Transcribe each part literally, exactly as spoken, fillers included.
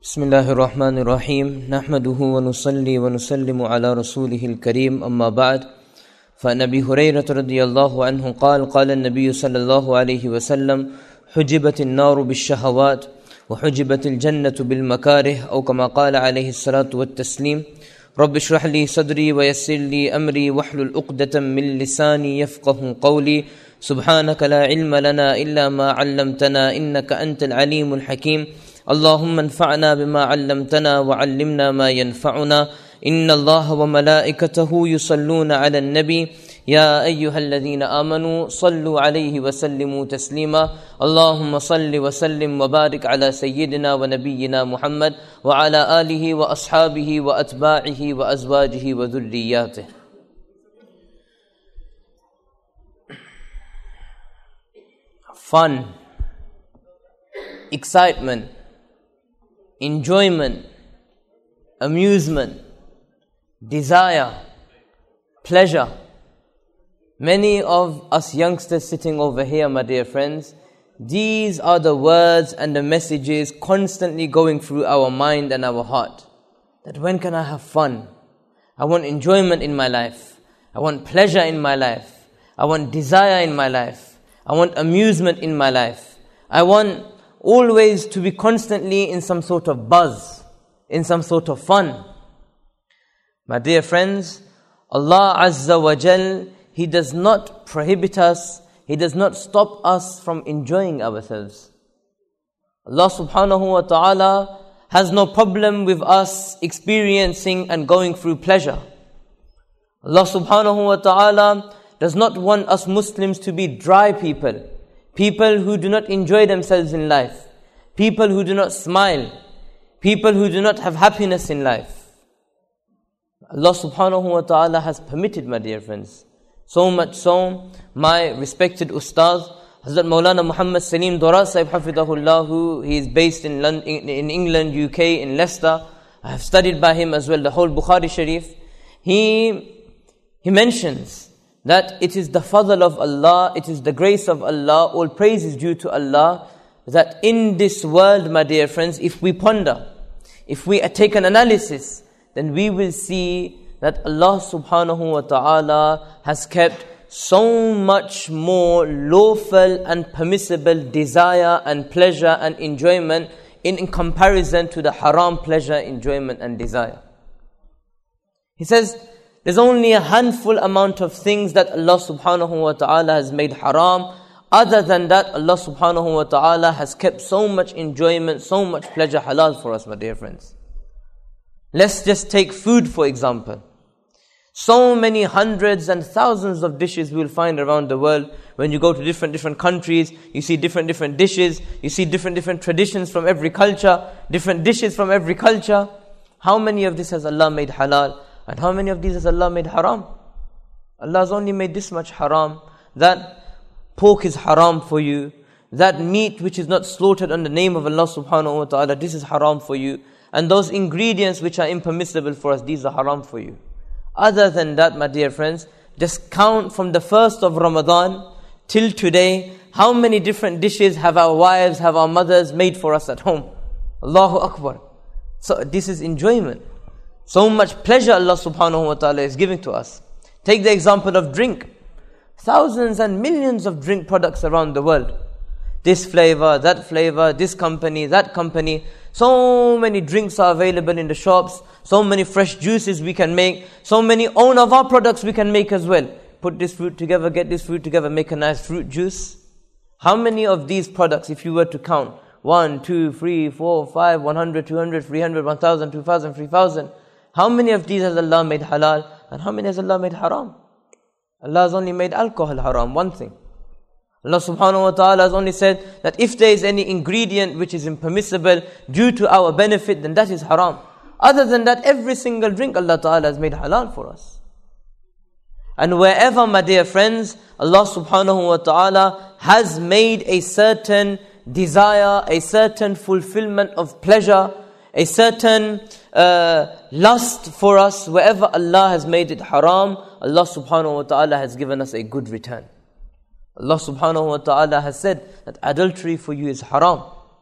بسم الله الرحمن الرحيم نحمده ونصلي ونسلم على رسوله الكريم أما بعد فعن أبي هريرة رضي الله عنه قال قال النبي صلى الله عليه وسلم حجبت النار بالشهوات وحجبت الجنة بالمكاره أو كما قال عليه الصلاة والتسليم رب اشرح لي صدري ويسر لي أمري واحلل عقدة من لساني يفقه قولي سبحانك لا علم لنا إلا ما علمتنا إنك أنت العليم الحكيم اللهم انفعنا بما علمتنا وعلمنا ما ينفعنا إن الله وملائكته يصلون على النبي يا أيها الذين آمنوا صلوا عليه وسلموا تسليما اللهم صل وسلم وبارك على سيدنا ونبينا محمد وعلى آله وأصحابه وأتباعه وأزواجه وذرياته. Fun, excitement, enjoyment, amusement, desire, pleasure. Many of us youngsters sitting over here, my dear friends, these are the words and the messages constantly going through our mind and our heart. That when can I have fun? I want enjoyment in my life. I want pleasure in my life. I want desire in my life. I want amusement in my life. I want always to be constantly in some sort of buzz, in some sort of fun. My dear friends, Allah Azza wa Jal, He does not prohibit us, He does not stop us from enjoying ourselves. Allah subhanahu wa ta'ala has no problem with us experiencing and going through pleasure. Allah subhanahu wa ta'ala does not want us Muslims to be dry people, people who do not enjoy themselves in life, people who do not smile, people who do not have happiness in life. Allah subhanahu wa ta'ala has permitted, my dear friends. So much so, my respected Ustaz, Hazrat Maulana Muhammad Salim Dora Sahib Hafidahullah, who he is based in London, in England, U K, in Leicester. I have studied by him as well, the whole Bukhari Sharif. He, he mentions that it is the fadl of Allah, it is the grace of Allah, all praise is due to Allah, that in this world, my dear friends, if we ponder, if we take an analysis, then we will see that Allah subhanahu wa ta'ala has kept so much more lawful and permissible desire and pleasure and enjoyment in, in comparison to the haram pleasure, enjoyment and desire. He says, there's only a handful amount of things that Allah subhanahu wa ta'ala has made haram. Other than that, Allah subhanahu wa ta'ala has kept so much enjoyment, so much pleasure halal for us, my dear friends. Let's just take food for example. So many hundreds and thousands of dishes we will find around the world. When you go to different different countries, you see different different dishes, you see different different traditions from every culture, different dishes from every culture. How many of this has Allah made halal? And how many of these has Allah made haram? Allah has only made this much haram. That pork is haram for you. That meat which is not slaughtered on the name of Allah subhanahu wa ta'ala, this is haram for you. And those ingredients which are impermissible for us, these are haram for you. Other than that, my dear friends, just count from the first of Ramadan till today, how many different dishes have our wives, have our mothers made for us at home. Allahu Akbar. So this is enjoyment. So much pleasure Allah subhanahu wa ta'ala is giving to us. Take the example of drink. Thousands and millions of drink products around the world. This flavor, that flavor, this company, that company. So many drinks are available in the shops. So many fresh juices we can make. So many own of our products we can make as well. Put this fruit together, get this fruit together, make a nice fruit juice. How many of these products, if you were to count, one, two, three, four, five, one hundred, two hundred, three hundred, one thousand, two thousand, three thousand, how many of these has Allah made halal and how many has Allah made haram? Allah has only made alcohol haram, one thing. Allah subhanahu wa ta'ala has only said that if there is any ingredient which is impermissible due to our benefit, then that is haram. Other than that, every single drink Allah ta'ala has made halal for us. And wherever, my dear friends, Allah subhanahu wa ta'ala has made a certain desire, a certain fulfillment of pleasure, a certain uh, lust for us, wherever Allah has made it haram, Allah subhanahu wa ta'ala has given us a good return. Allah subhanahu wa ta'ala has said that adultery for you is haram.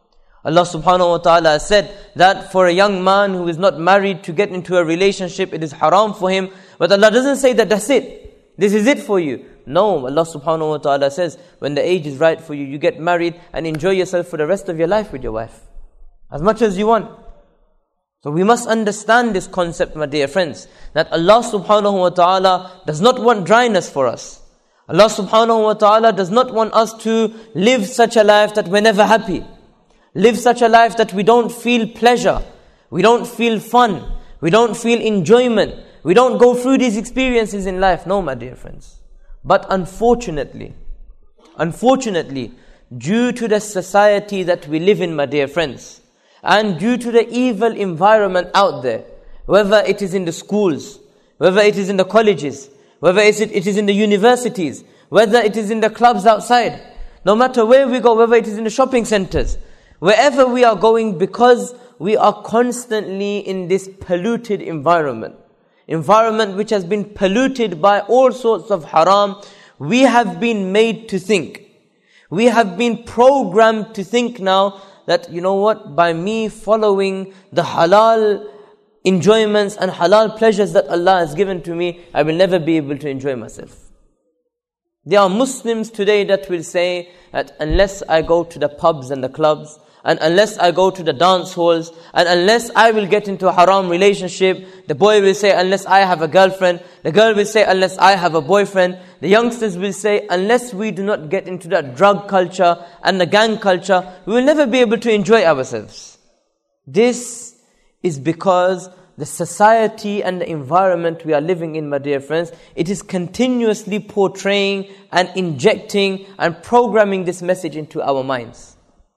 Allah subhanahu wa ta'ala has said that for a young man who is not married to get into a relationship, it is haram for him. But Allah doesn't say that that's it. This is it for you. No, Allah subhanahu wa ta'ala says, when the age is right for you, you get married and enjoy yourself for the rest of your life with your wife. As much as you want. So we must understand this concept, my dear friends, that Allah subhanahu wa ta'ala does not want dryness for us. Allah subhanahu wa ta'ala does not want us to live such a life that we're never happy. Live such a life that we don't feel pleasure. We don't feel fun. We don't feel enjoyment. We don't go through these experiences in life. No, my dear friends. But unfortunately, unfortunately, due to the society that we live in, my dear friends, and due to the evil environment out there, whether it is in the schools, whether it is in the colleges, whether it is in the universities, whether it is in the clubs outside, no matter where we go, whether it is in the shopping centers, wherever we are going, because we are constantly in this polluted environment, environment which has been polluted by all sorts of haram, we have been made to think. We have been programmed to think now that, you know what, by me following the halal enjoyments and halal pleasures that Allah has given to me, I will never be able to enjoy myself. There are Muslims today that will say that unless I go to the pubs and the clubs, and unless I go to the dance halls, and unless I will get into a haram relationship, the boy will say, unless I have a girlfriend, the girl will say, unless I have a boyfriend, the youngsters will say, unless we do not get into that drug culture and the gang culture, we will never be able to enjoy ourselves. This is because the society and the environment we are living in, my dear friends, it is continuously portraying and injecting and programming this message into our minds.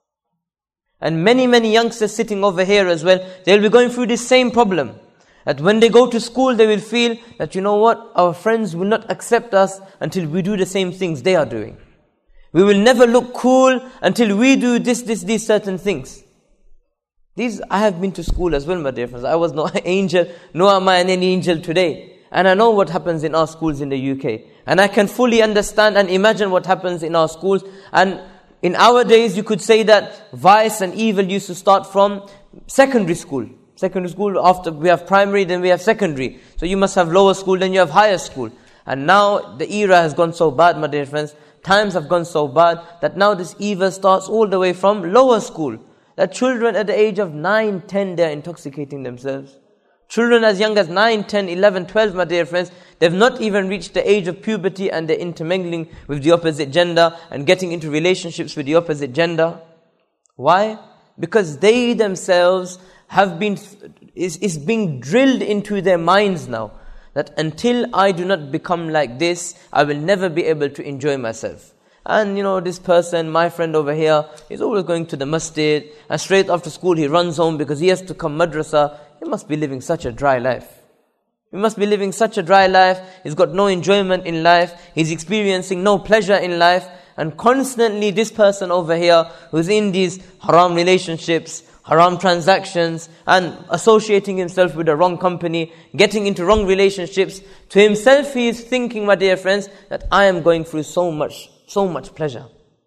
And many, many youngsters sitting over here as well, they'll be going through this same problem. That when they go to school, they will feel that, you know what, our friends will not accept us until we do the same things they are doing. We will never look cool until we do this, this, these certain things. These, I have been to school as well, my dear friends. I was no angel, nor am I an angel today. And I know what happens in our schools in the U K. And I can fully understand and imagine what happens in our schools. And in our days, you could say that vice and evil used to start from secondary school. Secondary school, after we have primary, then we have secondary. So you must have lower school, then you have higher school. And now the era has gone so bad, my dear friends. Times have gone so bad that now this evil starts all the way from lower school. That children at the age of nine, ten, they're intoxicating themselves. Children as young as nine, ten, eleven, twelve, my dear friends, they've not even reached the age of puberty and they're intermingling with the opposite gender and getting into relationships with the opposite gender. Why? Because they themselves have been, is, is being drilled into their minds now, that until I do not become like this, I will never be able to enjoy myself. And you know, this person, my friend over here, is always going to the masjid, and straight after school he runs home because he has to come madrasa. He must be living such a dry life. He must be living such a dry life. He's got no enjoyment in life. He's experiencing no pleasure in life. And constantly this person over here who's in these haram relationships, haram transactions, and associating himself with the wrong company, getting into wrong relationships, to himself he is thinking, my dear friends, that I am going through so much, so much pleasure.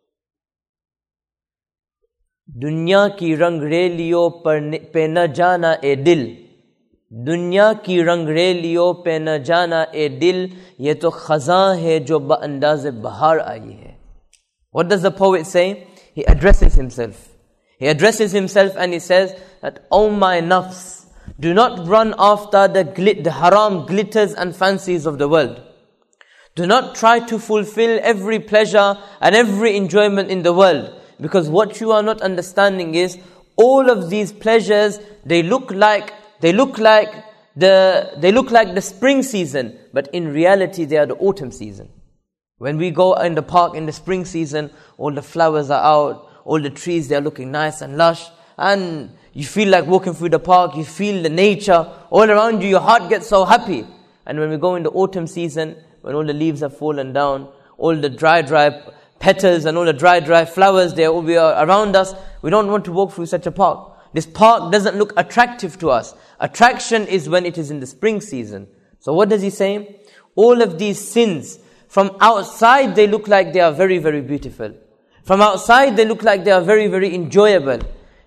दुनिया की रंगरेलियों पर पे न जाना ए दिल, दुनिया की रंगरेलियों पे न जाना ए दिल, ये तो खज़ां है जो बअंदाज़े बहार आई है. What does the poet say? He addresses himself. He addresses himself and he says that, "O my nafs, do not run after the, glit, the haram glitters and fancies of the world. Do not try to fulfill every pleasure and every enjoyment in the world. Because what you are not understanding is, all of these pleasures, they look like, they look like the, they look like the spring season, but in reality they are the autumn season. When we go in the park in the spring season, all the flowers are out, all the trees, they are looking nice and lush, and you feel like walking through the park, you feel the nature all around you, your heart gets so happy. And when we go in the autumn season, when all the leaves have fallen down, all the dry, dry petals and all the dry, dry flowers, they are around us, we don't want to walk through such a park. This park doesn't look attractive to us. Attraction is when it is in the spring season. So what does he say? All of these sins, from outside they look like they are very, very beautiful. From outside they look like they are very, very enjoyable.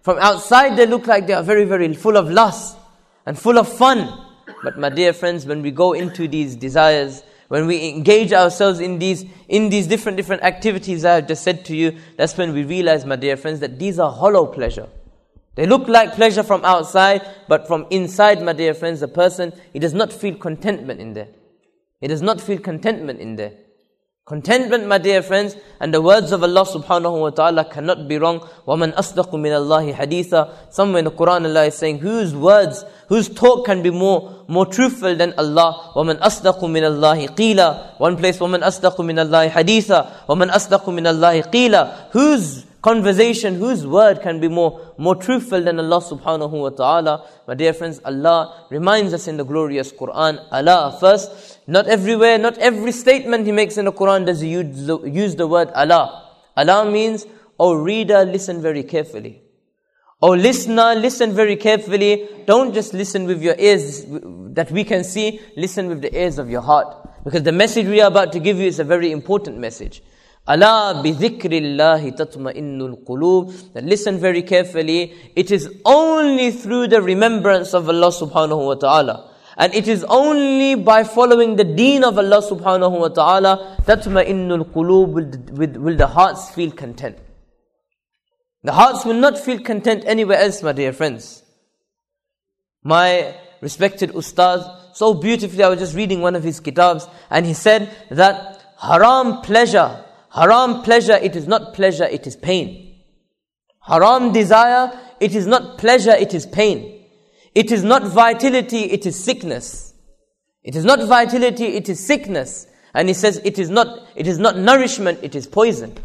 From outside they look like they are very, very full of lust and full of fun. But my dear friends, when we go into these desires, when we engage ourselves in these in these different different activities I have just said to you, that's when we realize, my dear friends, that these are hollow pleasure. They look like pleasure from outside, but from inside, my dear friends, the person, he does not feel contentment in there. He does not feel contentment in there. Contentment, my dear friends, and the words of Allah subhanahu wa ta'ala cannot be wrong. وَمَنْ أَصْدَقُ مِنَ اللَّهِ حَدِيثًا. Somewhere in the Quran, Allah is saying, whose words, whose talk can be more more truthful than Allah? وَمَنْ أَصْدَقُ مِنَ اللَّهِ قِيلًا. One place, وَمَنْ أَصْدَقُ مِنَ اللَّهِ حَدِيثًا. وَمَنْ أَصْدَقُ مِنَ اللَّهِ قِيلًا. Whose conversation, whose word can be more, more truthful than Allah subhanahu wa ta'ala? My dear friends, Allah reminds us in the glorious Quran, Allah first, not everywhere, not every statement He makes in the Quran does He use the, use the word Allah. Allah means, oh reader, listen very carefully. Oh listener, listen very carefully. Don't just listen with your ears that we can see, listen with the ears of your heart. Because the message we are about to give you is a very important message. Ala bi dhikrillahi tatma'innul qulub. That listen very carefully. It is only through the remembrance of Allah subhanahu wa ta'ala, and it is only by following the deen of Allah subhanahu wa ta'ala, tatma'innul qulub, will, will, will the hearts feel content. The hearts will not feel content anywhere else, my dear friends. My respected ustaz, so beautifully, I was just reading one of his kitabs, and he said that haram pleasure, Haram pleasure, it is not pleasure, it is pain. Haram desire, it is not pleasure, it is pain. It is not vitality, it is sickness. It is not vitality, it is sickness. And he says it is not it is not nourishment, it is poison.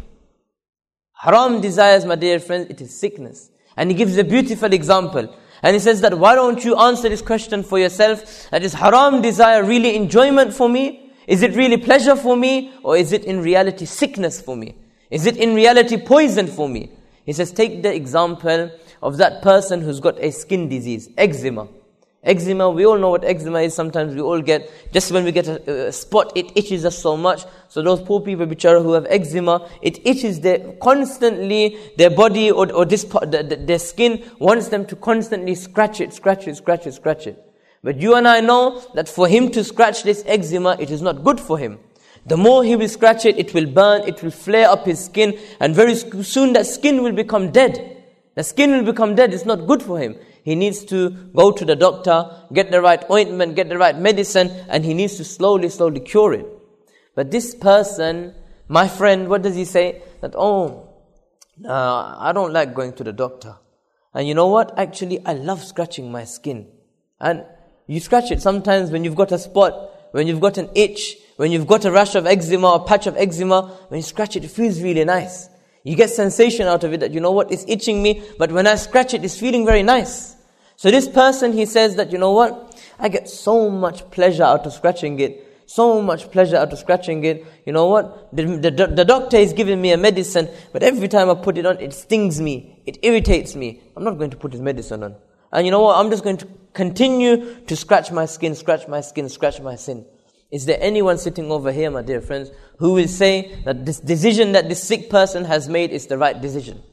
Haram desires, my dear friends, it is sickness. And he gives a beautiful example. And he says that, why don't you answer this question for yourself? That is haram desire really enjoyment for me? Is it really pleasure for me? Or is it in reality sickness for me? Is it in reality poison for me? He says, take the example of that person who's got a skin disease, eczema. Eczema, we all know what eczema is. Sometimes we all get, just when we get a, a spot, it itches us so much. So those poor people, bichara, who have eczema, it itches their, constantly, their body or, or this part, the, the, their skin wants them to constantly scratch it, scratch it, scratch it, scratch it. But you and I know that for him to scratch this eczema, it is not good for him. The more he will scratch it, it will burn, it will flare up his skin, and very soon that skin will become dead. The skin will become dead, it's not good for him. He needs to go to the doctor, get the right ointment, get the right medicine, and he needs to slowly, slowly cure it. But this person, my friend, what does he say? That, oh, uh, I don't like going to the doctor. And you know what? Actually, I love scratching my skin. And you scratch it sometimes when you've got a spot, when you've got an itch, when you've got a rash of eczema or patch of eczema, when you scratch it, it feels really nice. You get sensation out of it that, you know what, it's itching me, but when I scratch it, it's feeling very nice. So this person, he says that, you know what, I get so much pleasure out of scratching it, so much pleasure out of scratching it. You know what, the, the, the doctor is giving me a medicine, but every time I put it on, it stings me, it irritates me. I'm not going to put his medicine on. And you know what, I'm just going to continue to scratch my skin, scratch my skin, scratch my sin. Is there anyone sitting over here, my dear friends, who will say that this decision that this sick person has made is the right decision?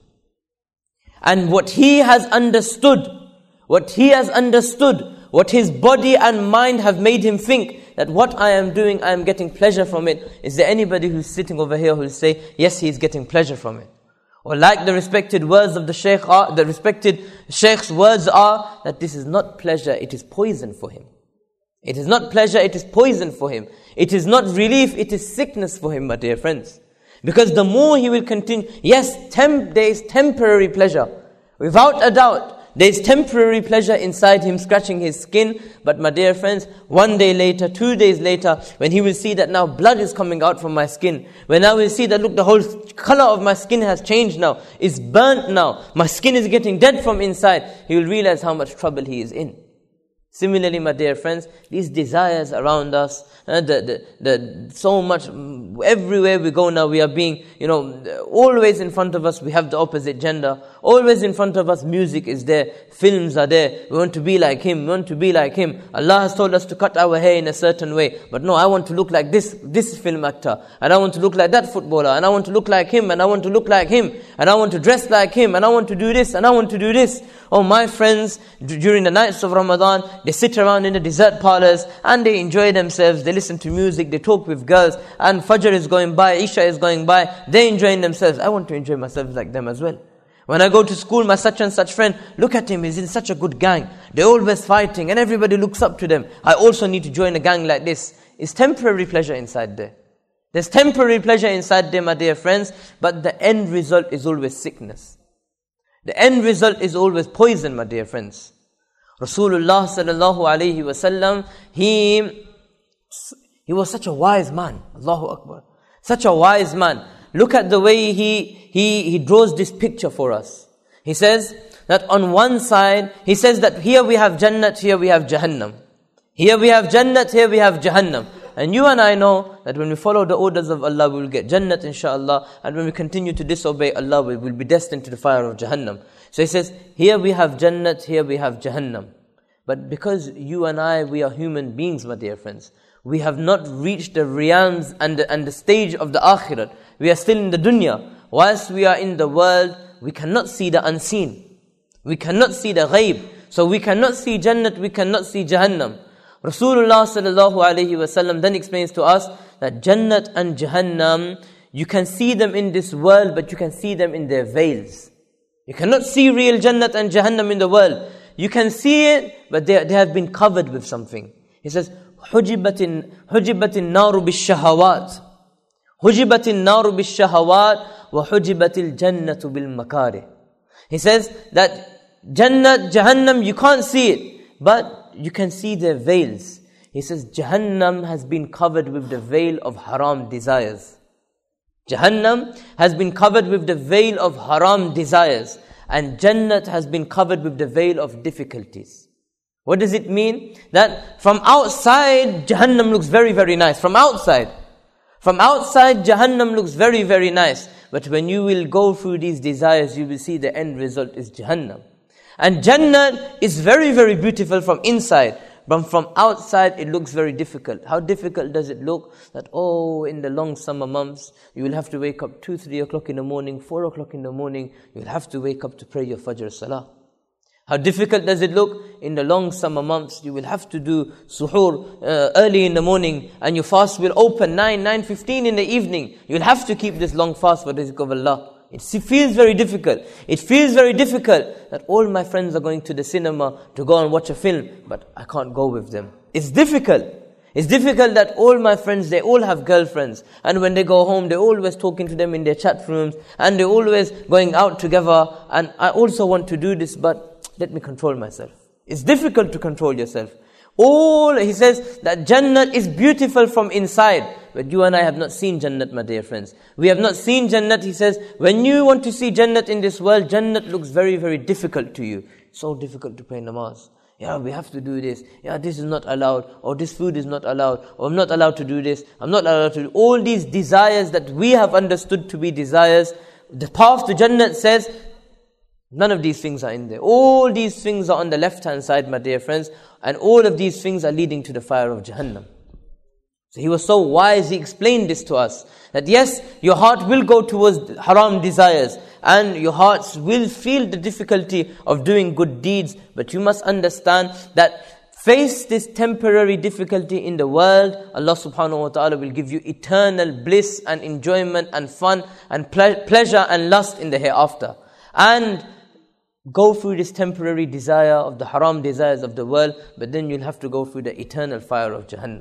And what he has understood, what he has understood, what his body and mind have made him think, that what I am doing, I am getting pleasure from it. Is there anybody who's sitting over here who will say, yes, he is getting pleasure from it? Or like the respected words of the Shaykh are, the respected Shaykh's words are, that this is not pleasure, it is poison for him. It is not pleasure, it is poison for him. It is not relief, it is sickness for him, my dear friends. Because the more he will continue, yes, temp, there is temporary pleasure. Without a doubt, there is temporary pleasure inside him scratching his skin. But my dear friends, one day later, two days later, when he will see that now blood is coming out from my skin, when I will see that, look, the whole color of my skin has changed now, it's burnt now, my skin is getting dead from inside, he will realize how much trouble he is in. Similarly, my dear friends, these desires around us, uh, the, the, the, so much, everywhere we go now, we are being, you know, always in front of us, we have the opposite gender. Always in front of us, music is there, films are there. We want to be like him, we want to be like him. Allah has told us to cut our hair in a certain way. But no, I want to look like this, this film actor. And I want to look like that footballer. And I want to look like him. And I want to look like him. And I want to dress like him. And I want to do this. And I want to do this. Oh, my friends, d- during the nights of Ramadan, they sit around in the dessert parlors and they enjoy themselves. They listen to music, they talk with girls, and Fajr is going by, Isha is going by, they're enjoying themselves. I want to enjoy myself like them as well. When I go to school, my such and such friend, look at him, he's in such a good gang. They're always fighting and everybody looks up to them. I also need to join a gang like this. It's temporary pleasure inside there. There's temporary pleasure inside there, my dear friends, but the end result is always sickness. The end result is always poison, my dear friends. Rasulullah sallallahu alayhi wa sallam, he, he was such a wise man. Allahu Akbar. Such a wise man. Look at the way he, he, he draws this picture for us. He says that on one side, he says that here we have Jannat, here we have Jahannam. Here we have Jannat, here we have Jahannam. And you and I know that when we follow the orders of Allah, we will get Jannat inshaAllah. And when we continue to disobey Allah, we will be destined to the fire of Jahannam. So he says, here we have Jannat, here we have Jahannam. But because you and I, we are human beings, my dear friends, we have not reached the realms and the, and the stage of the Akhirat. We are still in the dunya. Whilst we are in the world, we cannot see the unseen. We cannot see the ghaib. So we cannot see Jannat, we cannot see Jahannam. Rasulullah sallallahu alayhi wa sallam then explains to us that Jannat and Jahannam, you can see them in this world, but you can see them in their veils. You cannot see real Jannat and Jahannam in the world. You can see it, but they, they have been covered with something. He says, حُجِبَتِ النَّارُ بِالشَّهَوَاتِ حُجِبَتِ النَّارُ بِالشَّهَوَاتِ وَحُجِبَتِ الْجَنَّةُ بِالْمَكَارِهِ. He says that Jannat, Jahannam, you can't see it, but you can see their veils. He says Jahannam has been covered with the veil of haram desires. Jahannam has been covered with the veil of haram desires. And Jannat has been covered with the veil of difficulties. What does it mean? That from outside, Jahannam looks very, very nice. From outside. From outside, Jahannam looks very, very nice. But when you will go through these desires, you will see the end result is Jahannam. And Jannat is very, very beautiful from inside. But from outside, it looks very difficult. How difficult does it look? That, oh, in the long summer months, you will have to wake up two, three o'clock in the morning, four o'clock in the morning. You will have to wake up to pray your Fajr Salah. How difficult does it look? In the long summer months, you will have to do suhoor uh, early in the morning, and your fast will open nine, nine fifteen in the evening. You will have to keep this long fast for the sake of Allah. It feels very difficult. It feels very difficult that all my friends are going to the cinema to go and watch a film, but I can't go with them. It's difficult. It's difficult that all my friends, they all have girlfriends. And when they go home, they're always talking to them in their chat rooms. And they're always going out together. And I also want to do this, but let me control myself. It's difficult to control yourself. All, he says that Jannat is beautiful from inside. But you and I have not seen Jannat, my dear friends. We have not seen Jannat. He says, when you want to see Jannat in this world, Jannat looks very, very difficult to you. So difficult to pray namaz. Yeah, we have to do this. Yeah, this is not allowed. Or this food is not allowed. Or I'm not allowed to do this. I'm not allowed to do all these desires that we have understood to be desires. The path to Jannat says, none of these things are in there. All these things are on the left-hand side, my dear friends. And all of these things are leading to the fire of Jahannam. So he was so wise, he explained this to us. That yes, your heart will go towards haram desires. And your hearts will feel the difficulty of doing good deeds. But you must understand that face this temporary difficulty in the world, Allah subhanahu wa ta'ala will give you eternal bliss and enjoyment and fun and ple- pleasure and lust in the hereafter. And go through this temporary desire of the haram desires of the world, but then you'll have to go through the eternal fire of Jahannam.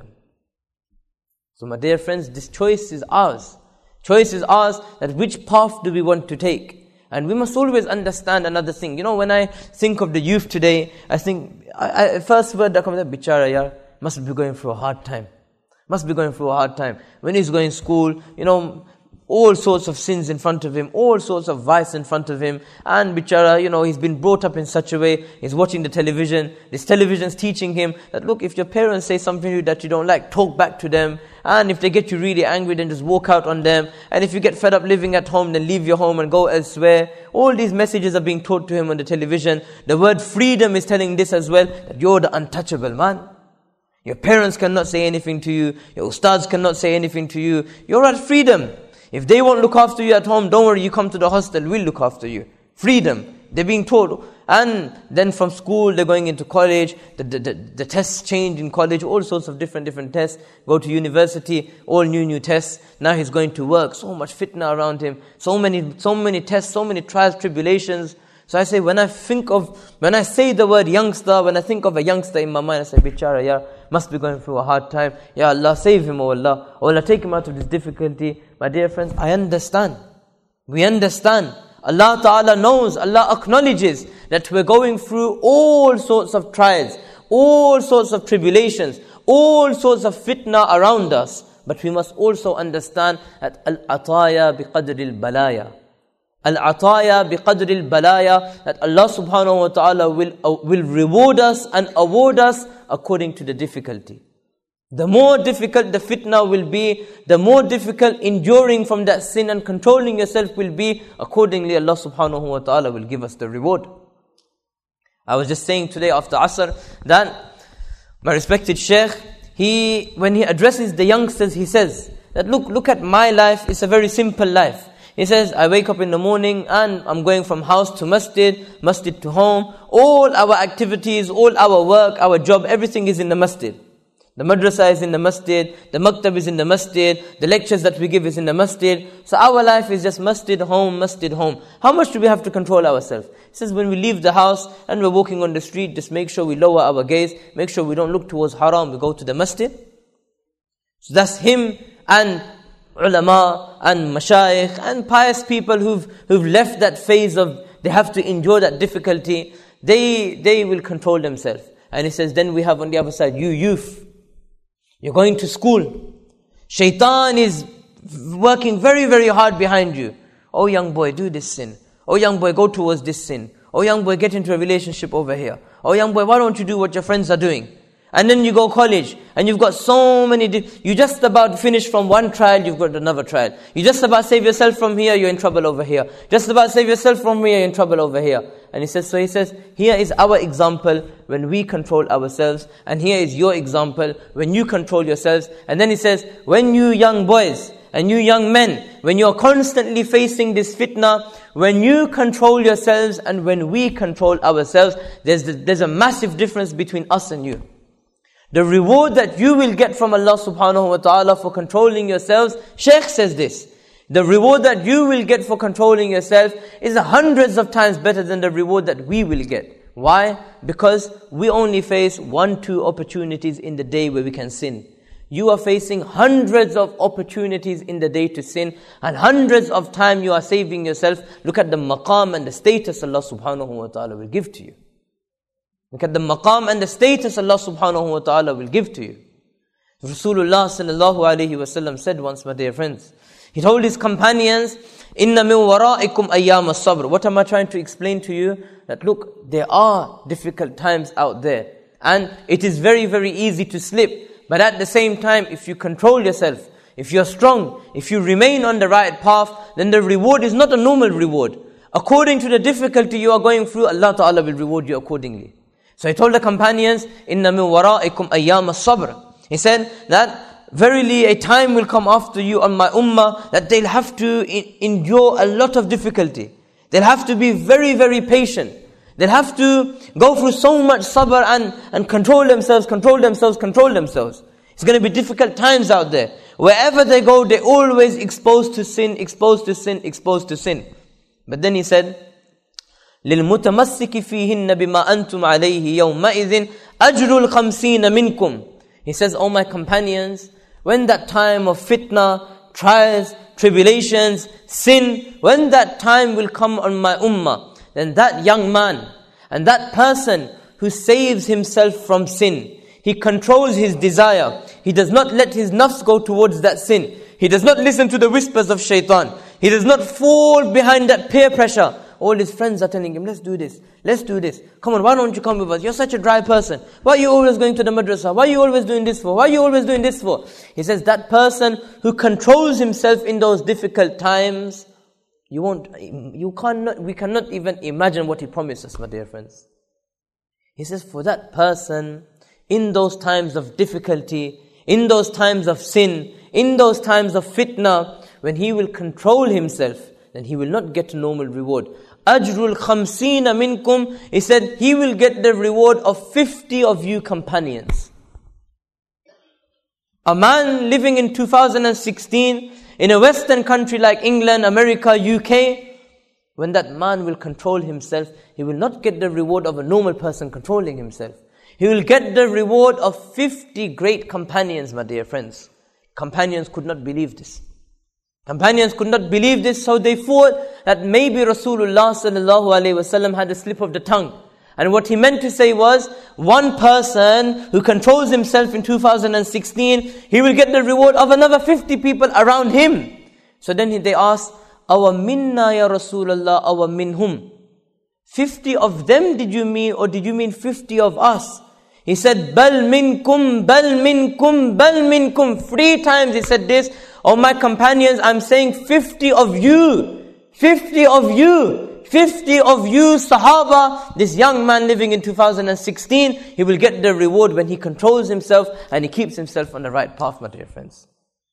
So my dear friends, this choice is ours. Choice is ours that which path do we want to take. And we must always understand another thing. You know, when I think of the youth today, I think, I, I, first word that comes up, bichara yaar, must be going through a hard time. Must be going through a hard time. When he's going to school, you know, all sorts of sins in front of him, all sorts of vice in front of him, and bichara, you know, he's been brought up in such a way, he's watching the television, this television's teaching him that, look, if your parents say something to you that you don't like, talk back to them, and if they get you really angry, then just walk out on them, and if you get fed up living at home, then leave your home and go elsewhere. All these messages are being taught to him on the television. The word freedom is telling this as well, that you're the untouchable man. Your parents cannot say anything to you, your ustads cannot say anything to you, you're at freedom. If they won't look after you at home, don't worry, you come to the hostel, we'll look after you. Freedom. They're being taught. And then from school, they're going into college, the, the, the, the tests change in college, all sorts of different, different tests. Go to university, all new, new tests. Now he's going to work, so much fitna around him, so many, so many tests, so many trials, tribulations. So I say, when I think of, when I say the word youngster, when I think of a youngster in my mind, I say, bichara, yeah, must be going through a hard time. Ya Allah, save him, oh Allah. Oh Allah, take him out of this difficulty. My dear friends, I understand. We understand. Allah Ta'ala knows, Allah acknowledges that we're going through all sorts of trials, all sorts of tribulations, all sorts of fitna around us. But we must also understand that al-ataya biqadri al-balaya. Al-ataya biqadri al-balaya, that Allah subhanahu wa ta'ala will, uh, will reward us and award us according to the difficulty. The more difficult the fitna will be, the more difficult enduring from that sin and controlling yourself will be, accordingly Allah subhanahu wa ta'ala will give us the reward. I was just saying today after Asr that my respected Shaykh, he, when he addresses the youngsters, he says that look, look at my life, it's a very simple life. He says, I wake up in the morning and I'm going from house to masjid, masjid to home. All our activities, all our work, our job, everything is in the masjid. The madrasa is in the masjid, the maktab is in the masjid, the lectures that we give is in the masjid. So our life is just masjid, home, masjid, home. How much do we have to control ourselves? He says, when we leave the house and we're walking on the street, just make sure we lower our gaze, make sure we don't look towards haram, we go to the masjid. So that's him and ulama and mashayikh and pious people who've who've left that phase of they have to endure that difficulty. They they will control themselves. And he says, then we have on the other side, you youth. You're going to school. Shaitan is working very, very hard behind you. Oh young boy, do this sin. Oh young boy, go towards this sin. Oh young boy, get into a relationship over here. Oh young boy, why don't you do what your friends are doing? And then you go college, and you've got so many, di- you just about finish from one trial, you've got another trial. You just about save yourself from here, you're in trouble over here. Just about save yourself from here, you're in trouble over here. And he says, so he says, here is our example when we control ourselves, and here is your example when you control yourselves. And then he says, when you young boys, and you young men, when you're constantly facing this fitna, when you control yourselves and when we control ourselves, there's, the, there's a massive difference between us and you. The reward that you will get from Allah subhanahu wa ta'ala for controlling yourselves, Shaykh says this, the reward that you will get for controlling yourself is hundreds of times better than the reward that we will get. Why? Because we only face one, two opportunities in the day where we can sin. You are facing hundreds of opportunities in the day to sin, and hundreds of time you are saving yourself. Look at the maqam and the status Allah subhanahu wa ta'ala will give to you. Look at the maqam and the status Allah subhanahu wa ta'ala will give to you. Rasulullah sallallahu alayhi wa sallam said once, my dear friends, he told his companions, Inna min wara'ikum ayyam as-sabr. What am I trying to explain to you? That look, there are difficult times out there. And it is very, very easy to slip. But at the same time, if you control yourself, if you're strong, if you remain on the right path, then the reward is not a normal reward. According to the difficulty you are going through, Allah Ta'ala will reward you accordingly. So he told the companions, Inna min wara'ikum ayyam as-sabr. He said that verily a time will come after you on my ummah that they'll have to endure a lot of difficulty. They'll have to be very, very patient. They'll have to go through so much sabr and, and control themselves, control themselves, control themselves. It's going to be difficult times out there. Wherever they go, they're always exposed to sin, exposed to sin, exposed to sin. But then he said, لِلْمُتَمَسِّكِ فِيهِنَّ بِمَا أَنْتُمْ عَلَيْهِ يَوْمَئِذٍ أَجْرُ الْخَمْسِينَ مِنْكُمْ. He says, oh my companions, when that time of fitna, trials, tribulations, sin, when that time will come on my ummah, then that young man and that person who saves himself from sin, he controls his desire, he does not let his nafs go towards that sin, He does not listen to the whispers of shaitan. He does not fall behind that peer pressure. All his friends are telling him, let's do this, let's do this. Come on, why don't you come with us? You're such a dry person. Why are you always going to the madrasa? Why are you always doing this for? Why are you always doing this for? He says, that person who controls himself in those difficult times, you won't, you cannot, we cannot even imagine what he promised us, my dear friends. He says, for that person, in those times of difficulty, in those times of sin, in those times of fitna, when he will control himself, then he will not get a normal reward. Ajrul khamsina minkum, he said, he will get the reward of fifty of you companions. A man living in two thousand sixteen, in a Western country like England, America, U K, when that man will control himself, he will not get the reward of a normal person controlling himself. He will get the reward of fifty great companions, my dear friends. Companions could not believe this. Companions could not believe this, so they thought that maybe Rasulullah sallallahu alaihi wasallam had a slip of the tongue. And what he meant to say was, one person who controls himself in two thousand sixteen, he will get the reward of another fifty people around him. So then they asked, Awa minna ya Rasulullah, awa minhum. fifty of them did you mean, or did you mean fifty of us? He said, Bal minkum, bal minkum, bal minkum. Three times he said this. Oh my companions, I'm saying fifty of you. fifty of you. fifty of you, Sahaba. This young man living in two thousand sixteen, he will get the reward when he controls himself and he keeps himself on the right path, my dear friends.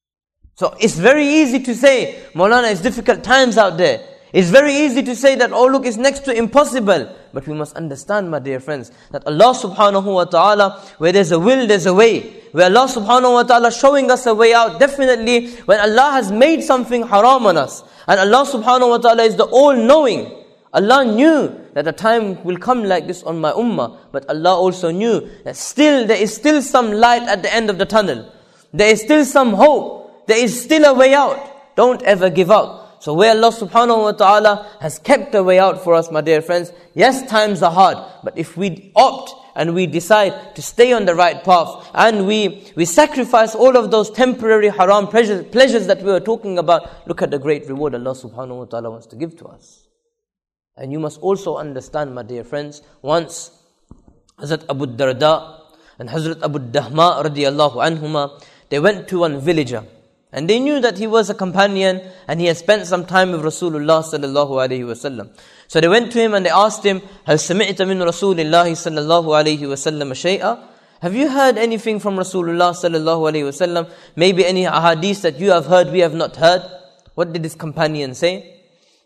So it's very easy to say, Maulana, it's difficult times out there. It's very easy to say that, oh look, it's next to impossible. But we must understand, my dear friends, that Allah subhanahu wa ta'ala, where there's a will, there's a way. Where Allah subhanahu wa ta'ala showing us a way out. Definitely, when Allah has made something haram on us, and Allah subhanahu wa ta'ala is the all-knowing, Allah knew that a time will come like this on my ummah. But Allah also knew that still, there is still some light at the end of the tunnel. There is still some hope. There is still a way out. Don't ever give up. So where Allah subhanahu wa ta'ala has kept a way out for us, my dear friends, yes, times are hard, but if we opt and we decide to stay on the right path, and we, we sacrifice all of those temporary haram pleasures, pleasures that we were talking about, look at the great reward Allah subhanahu wa ta'ala wants to give to us. And you must also understand, my dear friends, once Hazrat Abu Darda and Hazrat Abu Dahma radiyallahu anhuma, they went to one villager. And they knew that he was a companion and he had spent some time with Rasulullah sallallahu alayhi wasallam. So they went to him and they asked him, هَلْ سَمِعْتَ مِنْ رَسُولِ اللَّهِ صَلَّى اللَّهُ عَلَيْهِ وَسَلَّمَ شَيْئًا? Have you heard anything from Rasulullah sallallahu alayhi wasallam? Maybe any ahadith that you have heard, we have not heard? What did this companion say?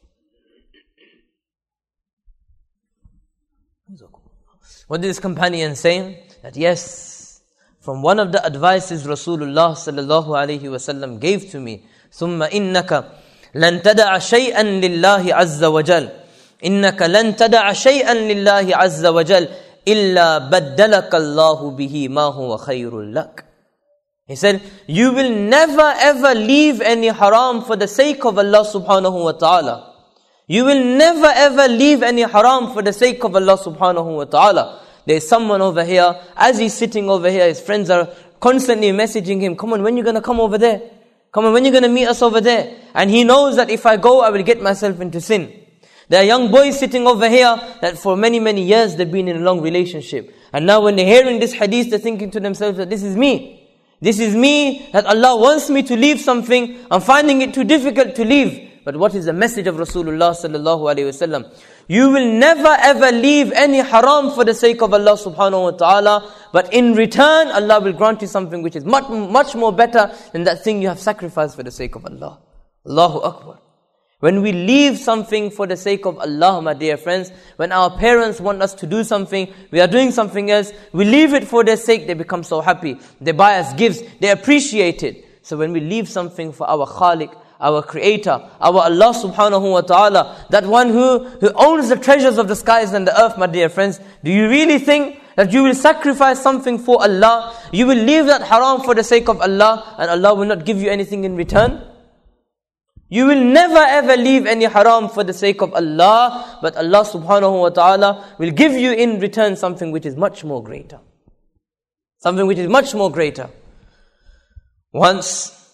What did this companion say? That yes, from one of the advices Rasulullah sallallahu alayhi wasallam gave to me, ثُمَّ إِنَّكَ لَن تَدَعَ شَيْئًا لِلَّهِ عَزَّ وَجَلَ إِنَّكَ لَن تَدَعَ شَيْئًا لِلَّهِ عَزَّ وَجَلَ إِلَّا بَدَّلَكَ اللَّهُ بِهِ مَا هُوَ خَيْرٌ لَكَ. He said, you will never ever leave any haram for the sake of Allah subhanahu wa ta'ala. You will never ever leave any haram for the sake of Allah subhanahu wa ta'ala. There's someone over here, as he's sitting over here, his friends are constantly messaging him, come on, when are you going to come over there? Come on, when are you going to meet us over there? And he knows that if I go, I will get myself into sin. There are young boys sitting over here that for many, many years they've been in a long relationship. And now when they're hearing this hadith, they're thinking to themselves that this is me. This is me, that Allah wants me to leave something. I'm finding it too difficult to leave. But what is the message of Rasulullah sallallahu alayhi wasallam? You will never ever leave any haram for the sake of Allah subhanahu wa ta'ala. But in return, Allah will grant you something which is much, much more better than that thing you have sacrificed for the sake of Allah. Allahu Akbar. When we leave something for the sake of Allah, my dear friends, when our parents want us to do something, we are doing something else, we leave it for their sake, they become so happy. They buy us gifts, they appreciate it. So when we leave something for our Khaliq, our Creator, our Allah subhanahu wa ta'ala, that one who, who owns the treasures of the skies and the earth, my dear friends, do you really think that you will sacrifice something for Allah? You will leave that haram for the sake of Allah, and Allah will not give you anything in return? You will never ever leave any haram for the sake of Allah, but Allah subhanahu wa ta'ala will give you in return something which is much more greater. Something which is much more greater. Once,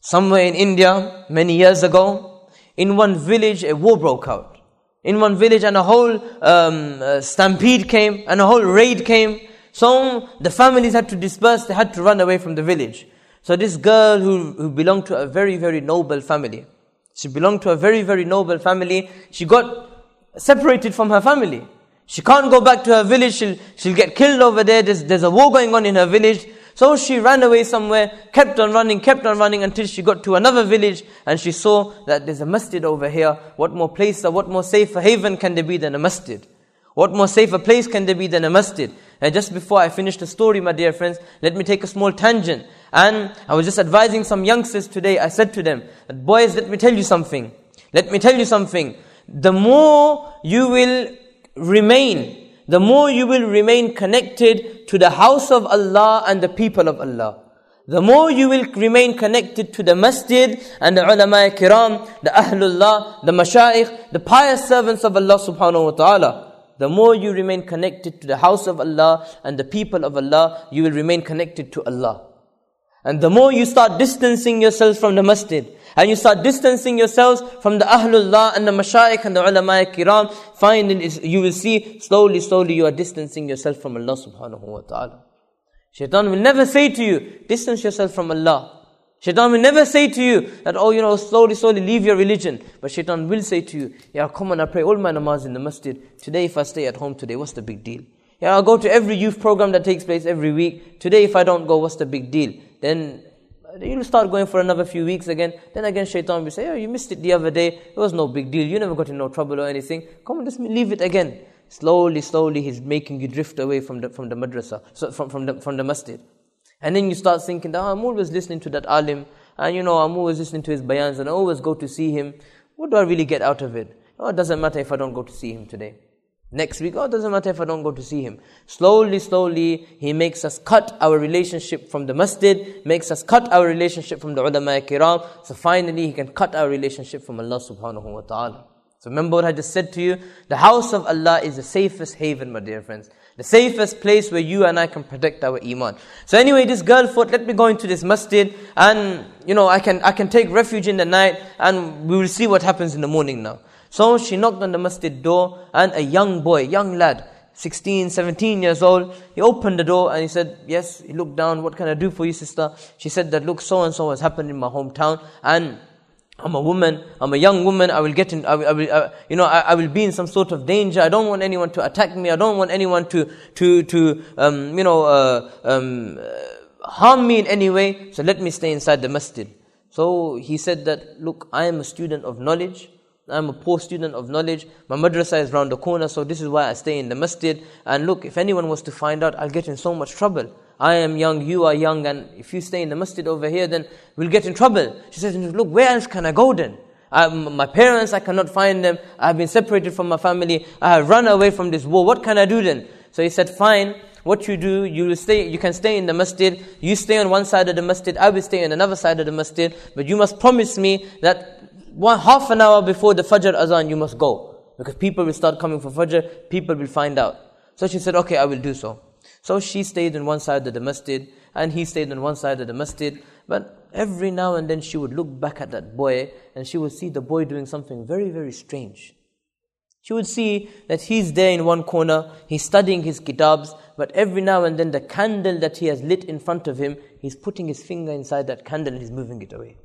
somewhere in India, many years ago, in one village a war broke out. In one village, and a whole um, uh, stampede came, and a whole raid came. So the families had to disperse, they had to run away from the village. So this girl who, who belonged to a very, very noble family, she belonged to a very, very noble family, she got separated from her family. She can't go back to her village, she'll, she'll get killed over there, there's, there's a war going on in her village. So she ran away somewhere, kept on running, kept on running until she got to another village, and she saw that there's a masjid over here. What more place, what more safer haven can there be than a masjid? What more safer place can there be than a masjid? And just before I finish the story, my dear friends, let me take a small tangent. And I was just advising some youngsters today. I said to them, boys, let me tell you something. Let me tell you something. The more you will remain, the more you will remain connected to the house of Allah and the people of Allah. The more you will remain connected to the masjid and the ulama kiram, the ahlullah, the mashayikh, the pious servants of Allah subhanahu wa ta'ala. The more you remain connected to the house of Allah and the people of Allah, you will remain connected to Allah. And the more you start distancing yourselves from the masjid, and you start distancing yourselves from the ahlullah and the mashayikh and the ulama kiram, finally you will see slowly, slowly you are distancing yourself from Allah subhanahu wa ta'ala. Shaitan will never say to you, distance yourself from Allah. Shaitan will never say to you that, oh, you know, slowly, slowly leave your religion. But Shaitan will say to you, yeah, come on, I pray all my namaz in the masjid. Today if I stay at home today, what's the big deal? Yeah, I'll go to every youth program that takes place every week. Today if I don't go, what's the big deal? Then you'll start going for another few weeks again. Then again Shaitan will say, oh, you missed it the other day. It was no big deal. You never got in no trouble or anything. Come on, just leave it again. Slowly, slowly he's making you drift away from the from the madrasa, so from, from the from the masjid. And then you start thinking, oh, I'm always listening to that alim, and you know, I'm always listening to his bayans, and I always go to see him. What do I really get out of it? Oh, it doesn't matter if I don't go to see him today. Next week, oh, it doesn't matter if I don't go to see him. Slowly, slowly, he makes us cut our relationship from the masjid, makes us cut our relationship from the ulama kiram. So finally, he can cut our relationship from Allah subhanahu wa ta'ala. So remember what I just said to you, the house of Allah is the safest haven, my dear friends. The safest place where you and I can protect our iman. So anyway, this girl thought, let me go into this masjid and, you know, I can I can take refuge in the night and we will see what happens in the morning now. So she knocked on the masjid door and a young boy, young lad, sixteen, seventeen years old, he opened the door and he said, yes, he looked down, what can I do for you, sister? She said that, look, so and so has happened in my hometown, and I'm a woman, I'm a young woman, I will get in, I will, I will uh, you know, I, I will be in some sort of danger, I don't want anyone to attack me, I don't want anyone to, to, to, um, you know, uh, um, uh, harm me in any way, so let me stay inside the masjid. So he said that, look, I am a student of knowledge, I'm a poor student of knowledge, my madrasa is round the corner, so this is why I stay in the masjid, and look, if anyone was to find out, I'll get in so much trouble. I am young, you are young, and if you stay in the masjid over here, then we'll get in trouble. She says, look, where else can I go then? I, my parents, I cannot find them. I've been separated from my family. I have run away from this war. What can I do then? So he said, fine, what you do, you will stay, you can stay in the masjid. You stay on one side of the masjid, I will stay on another side of the masjid. But you must promise me that one half an hour before the Fajr Azan, you must go. Because people will start coming for Fajr, people will find out. So she said, okay, I will do so. So she stayed on one side of the masjid, and he stayed on one side of the masjid. But every now and then she would look back at that boy, and she would see the boy doing something very, very strange. She would see that he's there in one corner, he's studying his kitabs, but every now and then the candle that he has lit in front of him, he's putting his finger inside that candle and he's moving it away.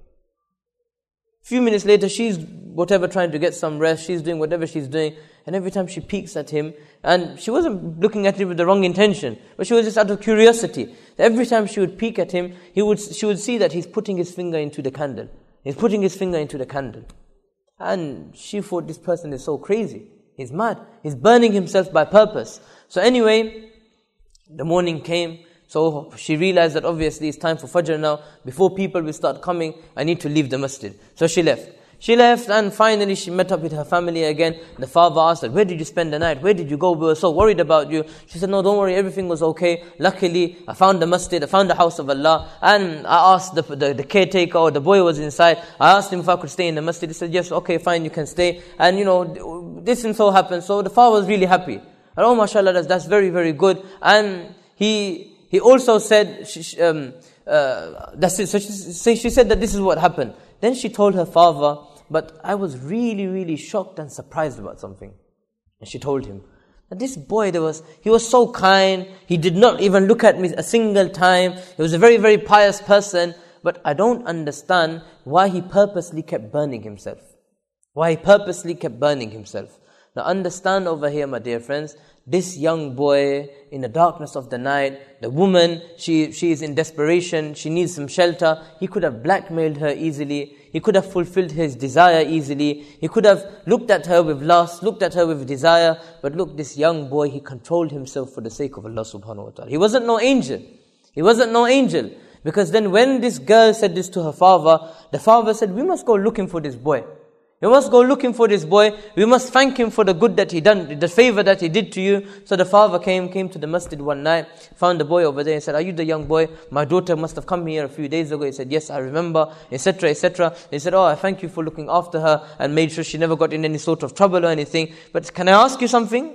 A few minutes later, she's whatever trying to get some rest, she's doing whatever she's doing, and every time she peeks at him, and she wasn't looking at him with the wrong intention, but she was just out of curiosity. Every time she would peek at him, he would, she would see that he's putting his finger into the candle. He's putting his finger into the candle. And she thought, this person is so crazy. He's mad. He's burning himself by purpose. So anyway, the morning came. So she realized that obviously it's time for Fajr now. Before people will start coming, I need to leave the masjid. So she left. She left and finally she met up with her family again. The father asked her, where did you spend the night? Where did you go? We were so worried about you. She said, no, don't worry, everything was okay. Luckily, I found the masjid, I found the house of Allah. And I asked the, the, the caretaker, or the boy was inside. I asked him if I could stay in the masjid. He said, yes, okay, fine, you can stay. And you know, this and so happened. So the father was really happy. And oh, mashallah, that's, that's very, very good. And he... He also said, um, uh, that's it. So she, so she said that this is what happened. Then she told her father, but I was really, really shocked and surprised about something. And she told him, that this boy, there was, he was so kind, he did not even look at me a single time, he was a very, very pious person, but I don't understand why he purposely kept burning himself. Why he purposely kept burning himself. Now understand over here, my dear friends, this young boy in the darkness of the night, the woman, she, she is in desperation, she needs some shelter. He could have blackmailed her easily. He could have fulfilled his desire easily. He could have looked at her with lust, looked at her with desire. But look, this young boy, he controlled himself for the sake of Allah subhanahu wa ta'ala. He wasn't no angel. He wasn't no angel. Because then when this girl said this to her father, the father said, we must go looking for this boy. We must go looking for this boy. We must thank him for the good that he done, the favor that he did to you. So the father came, came to the masjid one night, found the boy over there and said, are you the young boy? My daughter must have come here a few days ago. He said, yes, I remember, et cetera, et cetera. He said, oh, I thank you for looking after her and made sure she never got in any sort of trouble or anything. But can I ask you something?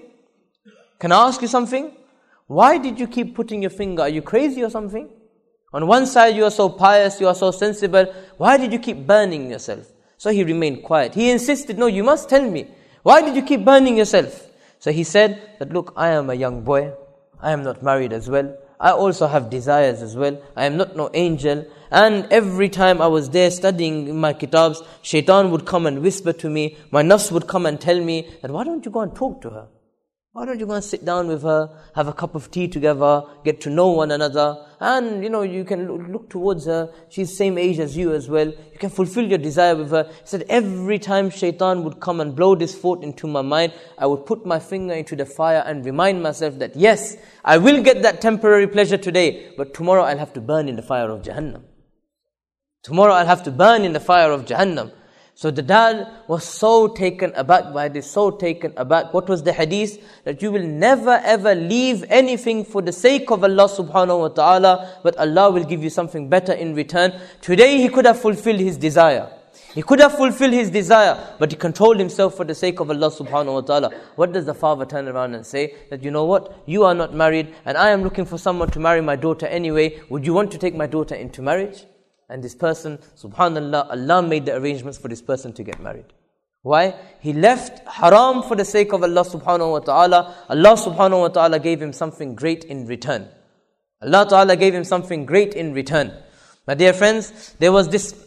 Can I ask you something? Why did you keep putting your finger? Are you crazy or something? On one side you are so pious, you are so sensible. Why did you keep burning yourself? So he remained quiet. He insisted, no, you must tell me. Why did you keep burning yourself? So he said that, look, I am a young boy. I am not married as well. I also have desires as well. I am not no angel. And every time I was there studying my kitabs, shaitan would come and whisper to me. My nafs would come and tell me that, why don't you go and talk to her? Why don't you go and sit down with her, have a cup of tea together, get to know one another, and you know, you can look towards her. She's same age as you as well. You can fulfill your desire with her. He said, every time shaitan would come and blow this thought into my mind, I would put my finger into the fire and remind myself that yes, I will get that temporary pleasure today, but tomorrow I'll have to burn in the fire of Jahannam. Tomorrow I'll have to burn in the fire of Jahannam. So the dad was so taken aback by this, so taken aback. What was the hadith? That you will never ever leave anything for the sake of Allah subhanahu wa ta'ala, but Allah will give you something better in return. Today he could have fulfilled his desire. He could have fulfilled his desire, but he controlled himself for the sake of Allah subhanahu wa ta'ala. What does the father turn around and say? That, you know what? You are not married, and I am looking for someone to marry my daughter anyway. Would you want to take my daughter into marriage? And this person, subhanallah, Allah made the arrangements for this person to get married. Why? He left haram for the sake of Allah subhanahu wa ta'ala. Allah subhanahu wa ta'ala gave him something great in return. Allah ta'ala gave him something great in return. My dear friends, there was this,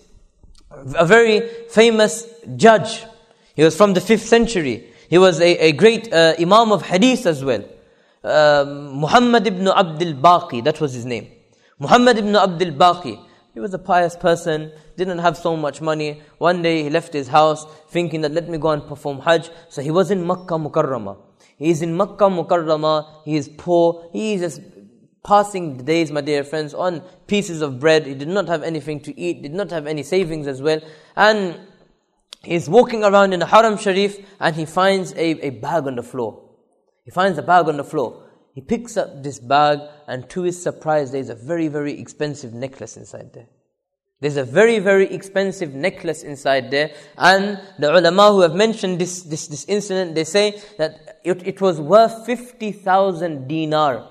a very famous judge. He was from the fifth century. He was a, a great uh, imam of hadith as well. Uh, Muhammad ibn Abdul Baqi, that was his name. Muhammad ibn Abdul Baqi. He was a pious person, didn't have so much money. One day he left his house thinking that let me go and perform Hajj. So he was in Makkah Mukarramah. He is in Makkah Mukarramah. He is poor. He is just passing the days, my dear friends, on pieces of bread. He did not have anything to eat, did not have any savings as well. And he's walking around in the Haram Sharif and he finds a, a bag on the floor. He finds a bag on the floor. He picks up this bag and to his surprise there's a very, very expensive necklace inside there. There's a very, very expensive necklace inside there. And the ulama who have mentioned this, this, this incident, they say that it, it was worth fifty thousand dinar.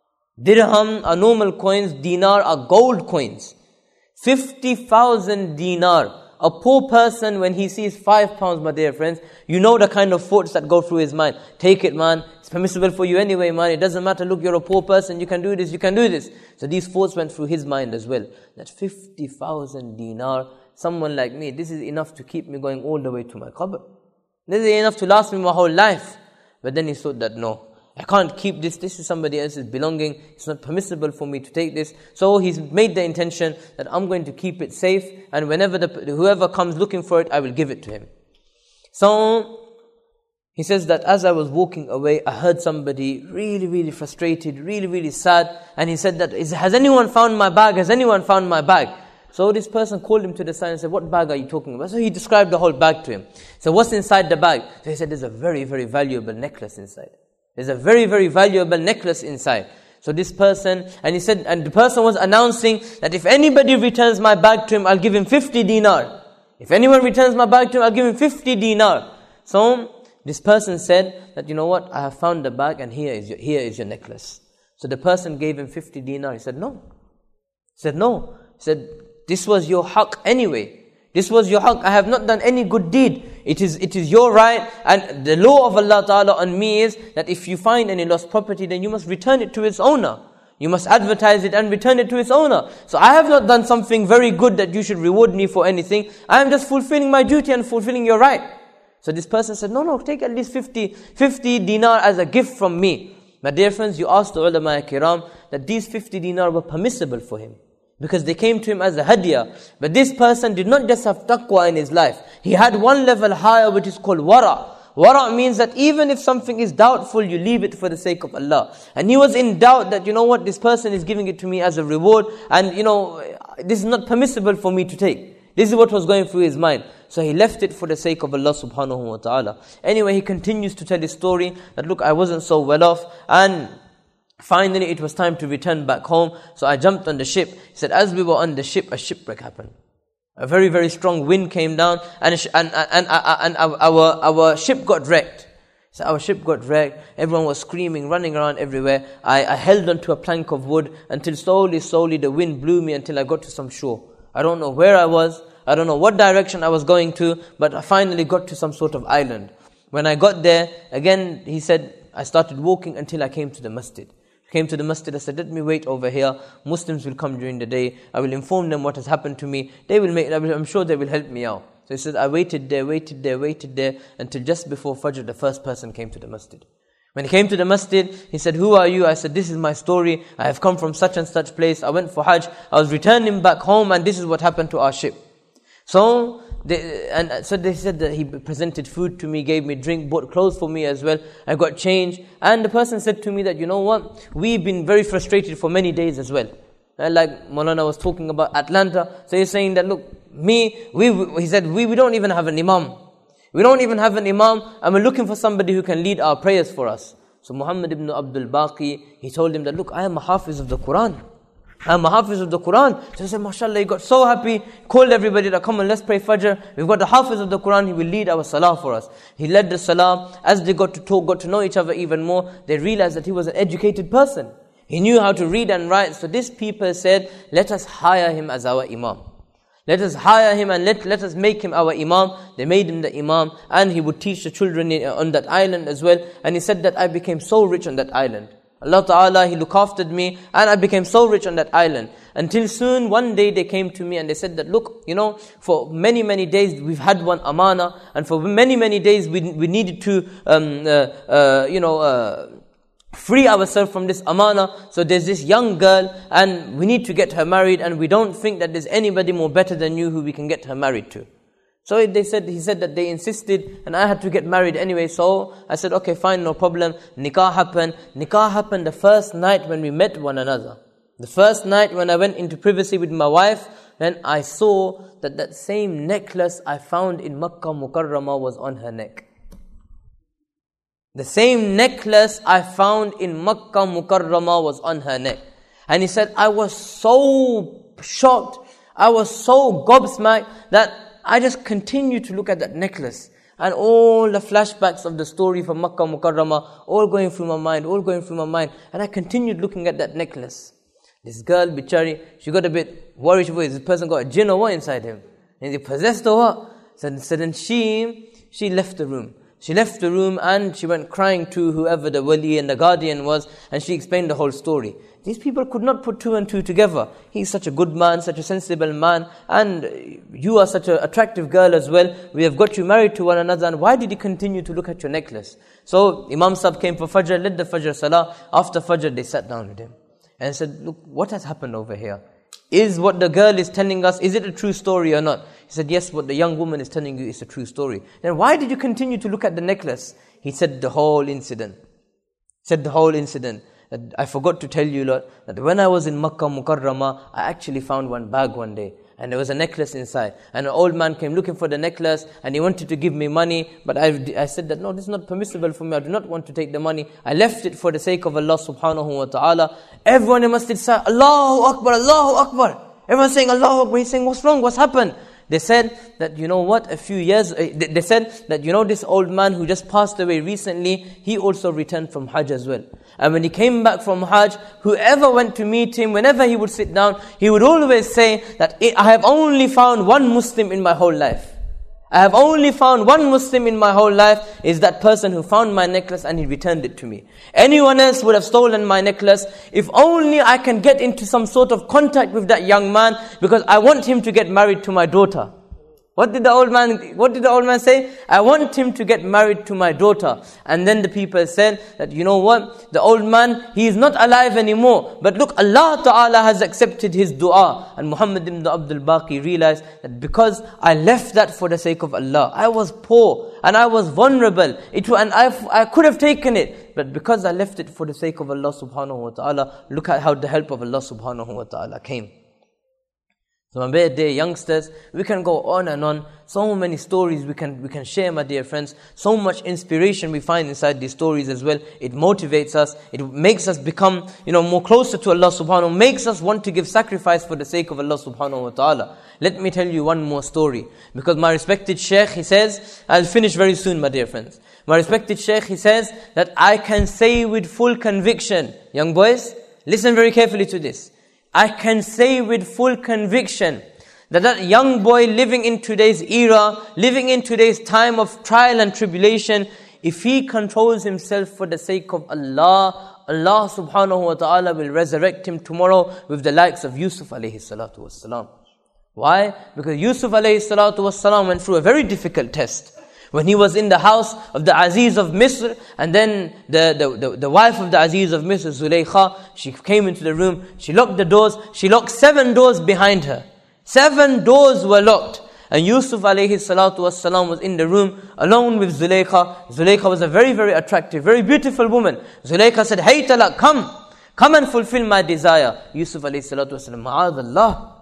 Dirham are normal coins, dinar are gold coins. fifty thousand dinar. A poor person, when he sees five pounds, my dear friends, you know the kind of thoughts that go through his mind. Take it, man. It's permissible for you anyway, man. It doesn't matter. Look, you're a poor person. You can do this. You can do this. So these thoughts went through his mind as well. That fifty thousand dinar, someone like me, this is enough to keep me going all the way to my qabr. This is enough to last me my whole life. But then he thought that, no, I can't keep this. This is somebody else's belonging. It's not permissible for me to take this. So he's made the intention that I'm going to keep it safe. And whenever the, whoever comes looking for it, I will give it to him. So he says that as I was walking away, I heard somebody really, really frustrated, really, really sad. And he said that, has anyone found my bag? Has anyone found my bag? So this person called him to the side and said, what bag are you talking about? So he described the whole bag to him. So what's inside the bag? So he said, there's a very, very valuable necklace inside. There's a very, very valuable necklace inside. So this person, and he said, and the person was announcing that if anybody returns my bag to him, I'll give him fifty dinar. If anyone returns my bag to him, I'll give him fifty dinar. So this person said that, you know what, I have found the bag and here is your, here is your necklace. So the person gave him fifty dinar. He said, no. said, no. He said, this was your haqq anyway. This was your haqq. I have not done any good deed. It is it is your right. And the law of Allah Ta'ala on me is that if you find any lost property, then you must return it to its owner. You must advertise it and return it to its owner. So I have not done something very good that you should reward me for anything. I am just fulfilling my duty and fulfilling your right. So this person said, no, no, take at least fifty, fifty dinar as a gift from me. My dear friends, you asked the ulama kiram that these fifty dinar were permissible for him, because they came to him as a hadiyah. But this person did not just have taqwa in his life. He had one level higher, which is called wara. Wara means that even if something is doubtful, you leave it for the sake of Allah. And he was in doubt that, you know what, this person is giving it to me as a reward, and you know, this is not permissible for me to take. This is what was going through his mind. So he left it for the sake of Allah subhanahu wa ta'ala. Anyway, he continues to tell his story that, look, I wasn't so well off, and finally it was time to return back home. So I jumped on the ship. He said, as we were on the ship, a shipwreck happened. A very, very strong wind came down, and and and, and, and our our ship got wrecked. So our ship got wrecked. Everyone was screaming, running around everywhere. I, I held onto a plank of wood until slowly, slowly the wind blew me until I got to some shore. I don't know where I was. I don't know what direction I was going to, but I finally got to some sort of island. When I got there, again, he said, I started walking until I came to the masjid. Came to the masjid, I said, let me wait over here. Muslims will come during the day. I will inform them what has happened to me. They will make, I'm sure they will help me out. So he said, I waited there, waited there, waited there, until just before Fajr, the first person came to the masjid. When he came to the masjid, he said, who are you? I said, this is my story. I have come from such and such place. I went for Hajj. I was returning back home, and this is what happened to our ship. So, they, and so they said that he presented food to me, gave me drink, bought clothes for me as well. I got change. And the person said to me that, you know what, we've been very frustrated for many days as well. And like Maulana was talking about Atlanta. So he's saying that, look, me, we, he said, we, we don't even have an imam. We don't even have an imam, and we're looking for somebody who can lead our prayers for us. So Muhammad ibn Abdul Baqi, he told him that, look, I am a hafiz of the Quran. I'm a hafiz of the Quran. So he said, mashallah, he got so happy, called everybody to come and let's pray Fajr. We've got the hafiz of the Quran, he will lead our salah for us. He led the salah. As they got to talk, got to know each other even more, they realized that he was an educated person. He knew how to read and write. So these people said, let us hire him as our imam. Let us hire him and let, let us make him our imam. They made him the imam, and he would teach the children on that island as well. And he said that I became so rich on that island. Allah Ta'ala, He looked after me, and I became so rich on that island. Until soon, one day they came to me and they said that, look, you know, for many, many days we've had one amana, and for many, many days we we needed to, um, uh, uh, you know, uh, free ourselves from this amana. So there's this young girl, and we need to get her married, and we don't think that there's anybody more better than you who we can get her married to. So they said, he said that they insisted, and I had to get married anyway. So I said, okay, fine, no problem. Nikah happened. Nikah happened the first night when we met one another. The first night when I went into privacy with my wife, then I saw that that same necklace I found in Makkah Mukarramah was on her neck. The same necklace I found in Makkah Mukarramah was on her neck. And he said, I was so shocked, I was so gobsmacked that I just continued to look at that necklace. And all the flashbacks of the story from Makkah Mukarramah, all going through my mind, all going through my mind. And I continued looking at that necklace. This girl, bichari, she got a bit worried. This person got a jinn or what inside him? And he possessed or what? So, so then she, she left the room. She left the room and she went crying to whoever the wali and the guardian was, and she explained the whole story. These people could not put two and two together. He's such a good man, such a sensible man, and you are such an attractive girl as well. We have got you married to one another, and why did he continue to look at your necklace? So Imam Sahib came for Fajr, led the Fajr Salah. After Fajr, they sat down with him and said, look, what has happened over here? Is what the girl is telling us, is it a true story or not? He said, yes, what the young woman is telling you is a true story. Then why did you continue to look at the necklace? He said the whole incident. He said the whole incident. That I forgot to tell you, Lord, that when I was in Makkah Mukarramah, I actually found one bag one day. And there was a necklace inside. And an old man came looking for the necklace, and he wanted to give me money. But I, I said that, no, this is not permissible for me. I do not want to take the money. I left it for the sake of Allah subhanahu wa ta'ala. Everyone in the masjid said, Allahu Akbar, Allahu Akbar. Everyone saying Allahu Akbar. He's saying, what's wrong? What's happened? They said that, you know what, a few years, uh, they, they said that, you know, this old man who just passed away recently, he also returned from Hajj as well. And when he came back from Hajj, whoever went to meet him, whenever he would sit down, he would always say that, I have only found one Muslim in my whole life. I have only found one Muslim in my whole life, is that person who found my necklace and he returned it to me. Anyone else would have stolen my necklace. If only I can get into some sort of contact with that young man, because I want him to get married to my daughter. What did the old man, what did the old man say? I want him to get married to my daughter. And then the people said that, you know what? The old man, he is not alive anymore. But look, Allah Ta'ala has accepted his dua. And Muhammad ibn Abdul Baqi realized that because I left that for the sake of Allah, I was poor and I was vulnerable. It and I, I could have taken it. But because I left it for the sake of Allah subhanahu wa ta'ala, look at how the help of Allah subhanahu wa ta'ala came. So my dear youngsters, we can go on and on. So many stories we can we can share, my dear friends. So much inspiration we find inside these stories as well. It motivates us. It makes us become, you know, more closer to Allah subhanahu wa ta'ala. Makes us want to give sacrifice for the sake of Allah subhanahu wa ta'ala. Let me tell you one more story. Because my respected Shaykh, he says, I'll finish very soon, my dear friends. My respected Shaykh, he says that I can say with full conviction, young boys, listen very carefully to this. I can say with full conviction that that young boy living in today's era, living in today's time of trial and tribulation, if he controls himself for the sake of Allah, Allah subhanahu wa ta'ala will resurrect him tomorrow with the likes of Yusuf alayhi salatu wassalam. Why? Because Yusuf alayhi salatu wassalam went through a very difficult test. When he was in the house of the Aziz of Misr, and then the, the, the, the wife of the Aziz of Misr, Zulaykha, she came into the room, she locked the doors, she locked seven doors behind her. Seven doors were locked. And Yusuf alayhi salatu wassalam was in the room alone with Zulaykha. Zulaykha was a very, very attractive, very beautiful woman. Zulaykha said, Hey Talak, come, come and fulfill my desire. Yusuf alayhi salatu wassalam, Ma'adallah,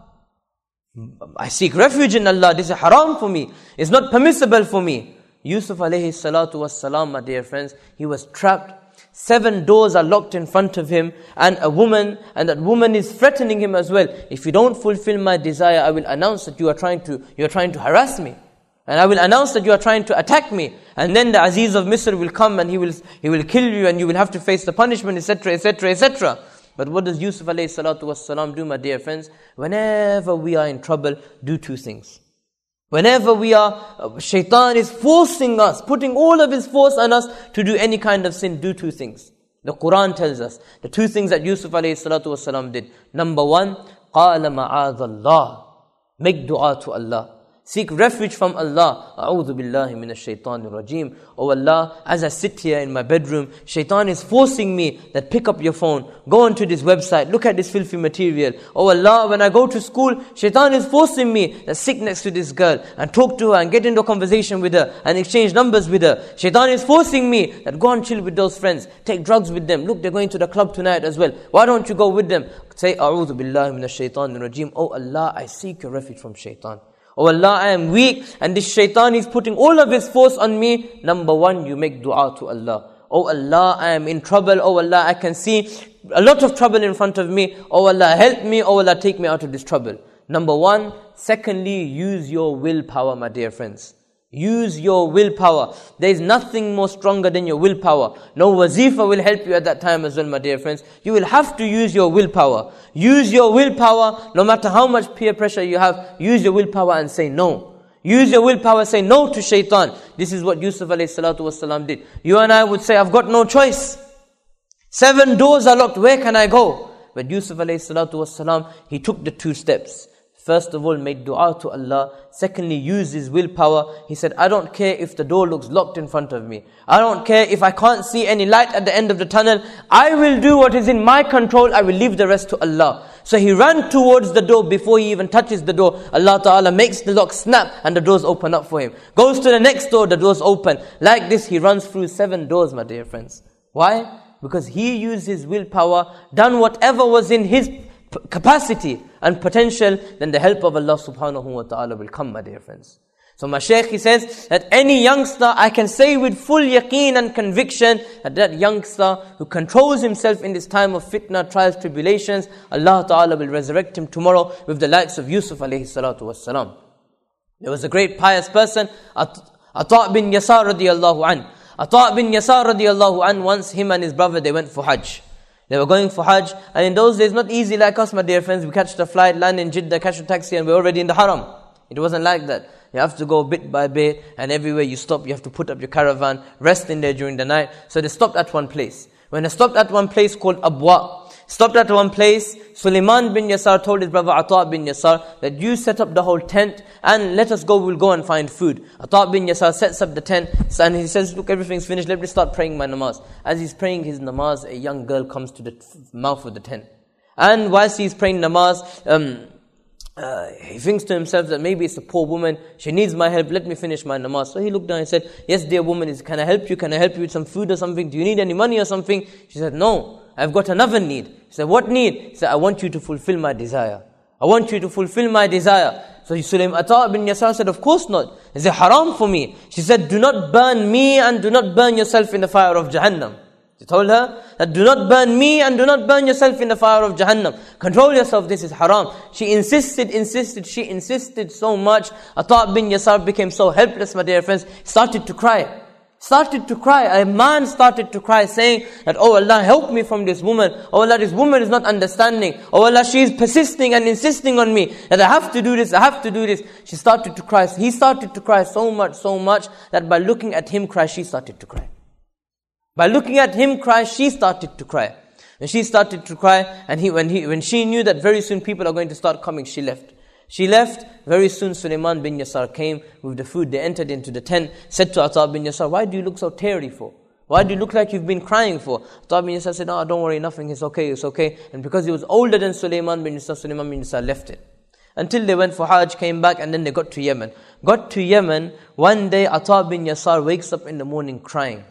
I seek refuge in Allah, this is haram for me, it's not permissible for me. Yusuf alayhi salatu wassalam, my dear friends, he was trapped. Seven doors are locked in front of him, and a woman, and that woman is threatening him as well. If you don't fulfill my desire, I will announce that you are trying to, you are trying to harass me. And I will announce that you are trying to attack me. And then the Aziz of Misr will come and he will, he will kill you and you will have to face the punishment, et cetera, et cetera, et cetera. But what does Yusuf alayhi salatu wassalam do, my dear friends? Whenever we are in trouble, do two things. Whenever we are, uh, shaitan is forcing us, putting all of his force on us to do any kind of sin, do two things. The Quran tells us, the two things that Yusuf alayhi salatu wasalam did. Number one, قَالَ مَعَاذَ اللَّهِ, make dua to Allah. Seek refuge from Allah. A'udhu billahi minash shaitanir rajim. Oh Allah, as I sit here in my bedroom, shaitan is forcing me that pick up your phone, go onto this website, look at this filthy material. Oh Allah, when I go to school, shaitan is forcing me that sit next to this girl and talk to her and get into a conversation with her and exchange numbers with her. Shaitan is forcing me that go and chill with those friends, take drugs with them. Look, they're going to the club tonight as well. Why don't you go with them? Say, A'udhu billahi minash shaitanir rajim. Oh Allah, I seek your refuge from shaitan. Oh Allah, I am weak and this shaitan is putting all of his force on me. Number one, you make dua to Allah. Oh Allah, I am in trouble. Oh Allah, I can see a lot of trouble in front of me. Oh Allah, help me. Oh Allah, take me out of this trouble. Number one. Secondly, use your willpower, my dear friends. Use your willpower. There is nothing more stronger than your willpower. No wazifa will help you at that time as well, my dear friends. You will have to use your willpower. Use your willpower, no matter how much peer pressure you have. Use your willpower and say no. Use your willpower, say no to shaitan. This is what Yusuf alayhi salatu wasalam did. You and I would say, I've got no choice. Seven doors are locked, where can I go? But Yusuf alayhi salatu wasalam, he took the two steps. First of all, made dua to Allah. Secondly, used his willpower. He said, I don't care if the door looks locked in front of me. I don't care if I can't see any light at the end of the tunnel. I will do what is in my control. I will leave the rest to Allah. So he ran towards the door before he even touches the door. Allah Ta'ala makes the lock snap and the doors open up for him. Goes to the next door, the doors open. Like this, he runs through seven doors, my dear friends. Why? Because he used his willpower, done whatever was in his capacity and potential, then the help of Allah subhanahu wa ta'ala will come, my dear friends. So my shaykh, he says that any youngster, I can say with full yaqeen and conviction that that youngster who controls himself in this time of fitna, trials, tribulations, Allah ta'ala will resurrect him tomorrow with the likes of Yusuf alayhi salatu wassalam. There was a great pious person, Ata' bin Yasar radiallahu an. Ata' bin Yasar radiallahu an, once him and his brother, they went for Hajj. They were going for Hajj, and in those days, not easy like us, my dear friends. We catch the flight, land in Jeddah, catch a taxi, and we're already in the Haram. It wasn't like that. You have to go bit by bit, and everywhere you stop, you have to put up your caravan, rest in there during the night. So they stopped at one place. When they stopped at one place called Abwa, stopped at one place, Sulaiman bin Yasar told his brother Ata' bin Yasar that you set up the whole tent and let us go, we'll go and find food. Ata' bin Yasar sets up the tent and he says, look, everything's finished, let me start praying my namaz. As he's praying his namaz, a young girl comes to the mouth of the tent. And whilst he's praying namaz, um, uh, he thinks to himself that maybe it's a poor woman, she needs my help, let me finish my namaz. So he looked down and said, yes dear woman, can I help you? Can I help you with some food or something? Do you need any money or something? She said, no. I've got another need. He said, what need? He said, I want you to fulfill my desire. I want you to fulfill my desire. So Sulaim Ata' bin Yasar said, of course not. Is it haram for me? She said, do not burn me and do not burn yourself in the fire of Jahannam. He told her that do not burn me and do not burn yourself in the fire of Jahannam. Control yourself, this is haram. She insisted, insisted, she insisted so much. Ata' bin Yasar became so helpless, my dear friends, started to cry. Started to cry. A man started to cry saying that, oh Allah, help me from this woman. Oh Allah, this woman is not understanding. Oh Allah, she is persisting and insisting on me that I have to do this, I have to do this. She started to cry. He started to cry so much, so much that by looking at him cry, she started to cry. By looking at him cry, she started to cry. And she started to cry, and he, when he, when she knew that very soon people are going to start coming, she left. She left. Very soon Sulaiman bin Yasar came with the food. They entered into the tent, said to Ata' bin Yasar, why do you look so teary for? Why do you look like you've been crying for? Ata' bin Yasar said, no, don't worry, nothing, it's okay, it's okay. And because he was older than Sulaiman bin Yasar, Sulaiman bin Yasar left it. Until they went for Hajj, came back, and then they got to Yemen. Got to Yemen, one day Ata' bin Yasar wakes up in the morning crying.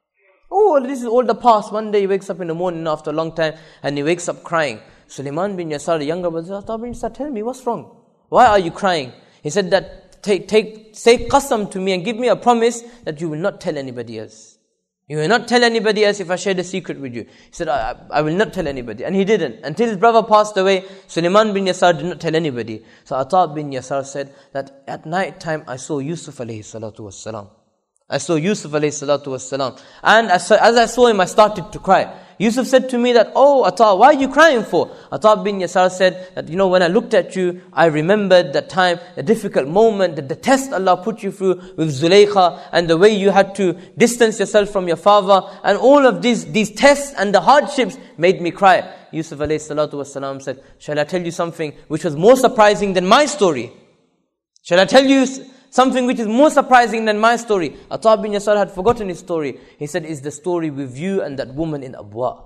Oh, this is all the past. One day he wakes up in the morning after a long time, and he wakes up crying. Sulaiman bin Yasar, the younger brother, Ata' bin Yasar, tell me, what's wrong? Why are you crying? He said that, take, take, say qasam to me and give me a promise that you will not tell anybody else. You will not tell anybody else if I share the secret with you. He said, I, I will not tell anybody. And he didn't. Until his brother passed away, Sulaiman bin Yasar did not tell anybody. So Ata' bin Yasar said that at night time I saw Yusuf alayhi salatu wassalam. I saw Yusuf alayhi salatu wassalam. And as, as I saw him, I started to cry. Yusuf said to me that, oh Ata, why are you crying for? Ata bin Yasar said that, you know, when I looked at you, I remembered that time, the difficult moment, that the test Allah put you through with Zulaykha, and the way you had to distance yourself from your father, and all of these, these tests and the hardships made me cry. Yusuf alayhi salatu wasalam said, shall I tell you something which was more surprising than my story? Shall I tell you something which is more surprising than my story? Ata bin Yasar had forgotten his story. He said, is the story with you and that woman in Abwa.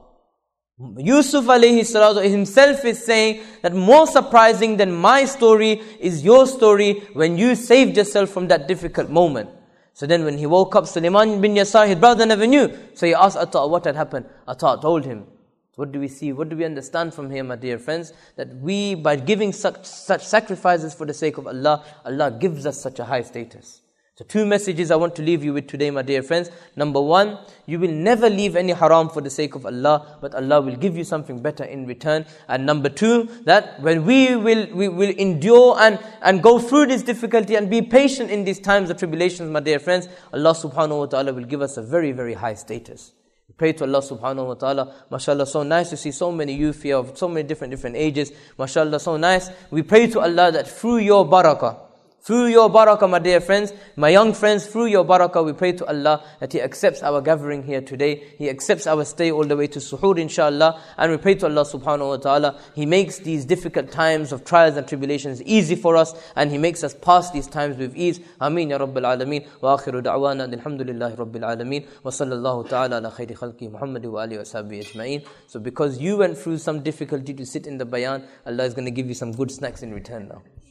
Yusuf alayhi salatu himself is saying that more surprising than my story is your story when you saved yourself from that difficult moment. So then when he woke up, Sulaiman bin Yasar, his brother, never knew. So he asked Ata what had happened. Ata told him. What do we see? What do we understand from here, my dear friends? That we, by giving such, such sacrifices for the sake of Allah, Allah gives us such a high status. So two messages I want to leave you with today, my dear friends. Number one, you will never leave any haram for the sake of Allah, but Allah will give you something better in return. And number two, that when we will we will endure and, and go through this difficulty and be patient in these times of tribulations, my dear friends, Allah subhanahu wa ta'ala will give us a very, very high status. We pray to Allah subhanahu wa ta'ala. MashaAllah, so nice to see so many youth here of so many different different ages. MashaAllah, so nice. We pray to Allah that through your barakah, through your barakah, my dear friends, my young friends, through your barakah, we pray to Allah that He accepts our gathering here today. He accepts our stay all the way to suhoor, inshallah. And we pray to Allah subhanahu wa ta'ala, He makes these difficult times of trials and tribulations easy for us, and He makes us pass these times with ease. Ameen ya Rabbil Alameen. Wa akhiru da'wana alhamdulillahi Rabbil Alameen. Wa sallallahu ta'ala ala khayri khalqi Muhammadi wa alihi wa sahbihi ajma'in. So because you went through some difficulty to sit in the bayan, Allah is going to give you some good snacks in return now.